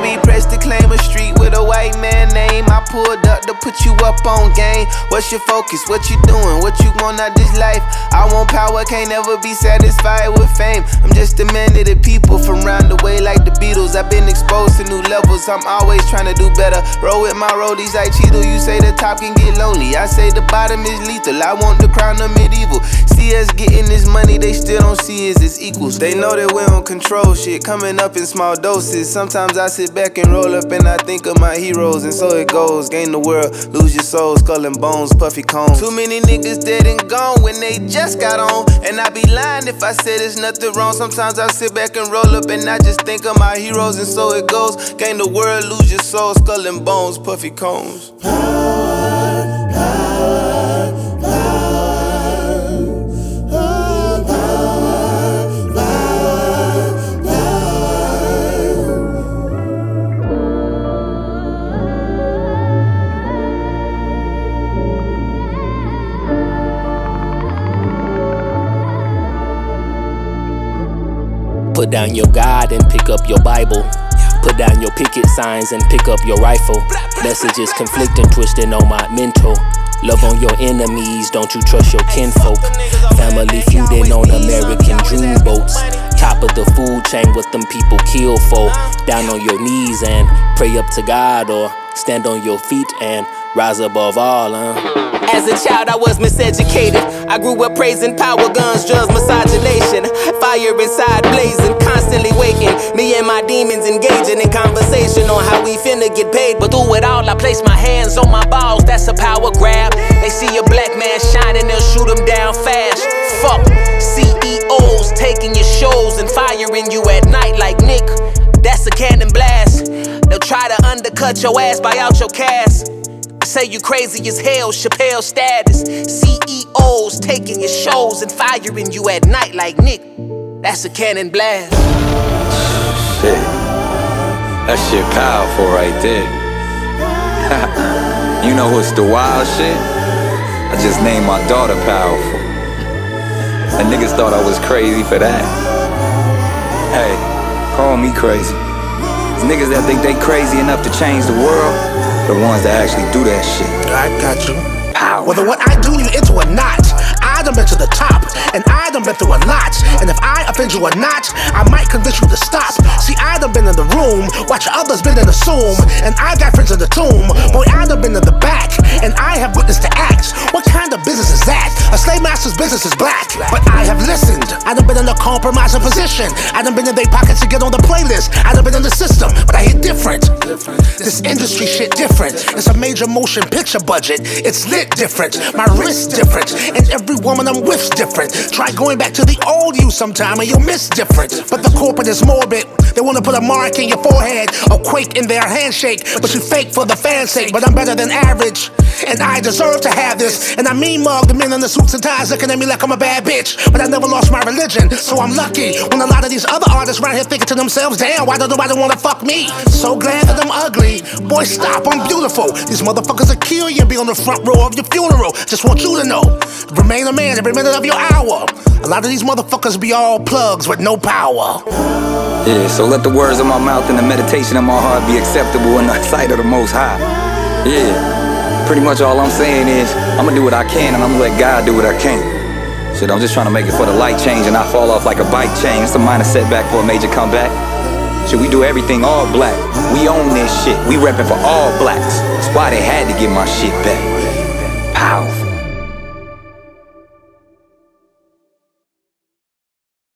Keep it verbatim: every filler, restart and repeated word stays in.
be pressed to claim a street with a white man name. I pulled up to put you up on game. What's your focus? What you doing? What you want out this life? I want power, can't never be satisfied with fame. I'm just a man of the people from round the way like the Beatles. I've been exposed to new levels, I'm always trying to do better. Roll with my rollies like Cheeto, you say the top can get lonely. I say the bottom is lethal, I want the crown of medieval. See us getting this money, they still don't see us as equals. They know that we don't control shit, coming up in small doses. Sometimes I sit back and roll up and I think of my heroes. And so it goes, gain the world, lose your soul, skull and bones, puffy combs. Too many niggas dead and gone when they just got on. And I be lying if I say there's nothing wrong. Sometimes I sit back and roll up and I just think of my heroes. And so it goes, gain the world, lose your soul, skull and bones, puffy combs. Power, power, power, power, power, power, power. Put down your God and pick up your Bible. Put down your picket signs and pick up your rifle. Messages conflicting, twisting on my mental. Love on your enemies, don't you trust your kinfolk. Family feuding on American dream boats. Top of the food chain, what them people kill for. Down on your knees and pray up to God, or stand on your feet and rise above all, huh? As a child, I was miseducated. I grew up praising power, guns, drugs, miscegenation. Fire inside blazing, constantly waking. Me and my demons engaging in conversation on how we finna get paid. But through it all, I place my hands on my balls, that's a power grab. They see a black man shining, they'll shoot him down fast. Fuck C E Os taking your shows and firing you at night like Nick. That's a cannon blast. They'll try to undercut your ass, buy out your cast. Say you crazy as hell, Chappelle status. C E Os taking your shows and firing you at night like Nick. That's a cannon blast. Shit. That shit powerful right there. You know what's the wild shit? I just named my daughter Powerful. And niggas thought I was crazy for that. Hey, call me crazy. These niggas that think they crazy enough to change the world, the ones that actually do that shit. I got you. Power. Whether what I do you into a knot, I done been to the top, and I done been through a lot. And if I offend you or not, I might convince you to stop. See, I done been in the room, watch others been in the zoom, and I got friends in the tomb. Boy, I done been in the back, and I have witnessed the acts. What kind of business is that? A slave master's business is black. But I have listened. I done been in a compromising position. I done been in their pockets to get on the playlist. I done been in the system, but I hit different. This industry shit different. It's a major motion picture budget. It's lit different. My wrist different. And every woman I'm with's different. Try going back to the old you sometime and you'll miss different. But the corporate is morbid. They wanna put a mark in your forehead, a quake in their handshake. But you fake for the fan's sake. But I'm better than average, and I deserve to have this. And I mean mug the men in the suits and ties looking at me like I'm a bad bitch. But I never lost my religion, so I'm lucky. When a lot of these other artists right here thinking to themselves, damn, why don't nobody wanna fuck me? So glad that I'm ugly. Boy, stop, I'm beautiful. These motherfuckers will kill you and be on the front row of your funeral. Just want you to know, remain a man every minute of your hour. A lot of these motherfuckers be all plugs with no power. Yeah, so let the words of my mouth and the meditation of my heart be acceptable in the sight of the Most High. Yeah, pretty much all I'm saying is I'ma do what I can and I'ma let God do what I can. Shit, I'm just trying to make it for the light change and I fall off like a bike chain. It's a minor setback for a major comeback. Shit, we do everything all black. We own this shit. We reppin' for all blacks. That's why they had to get my shit back. Powerful.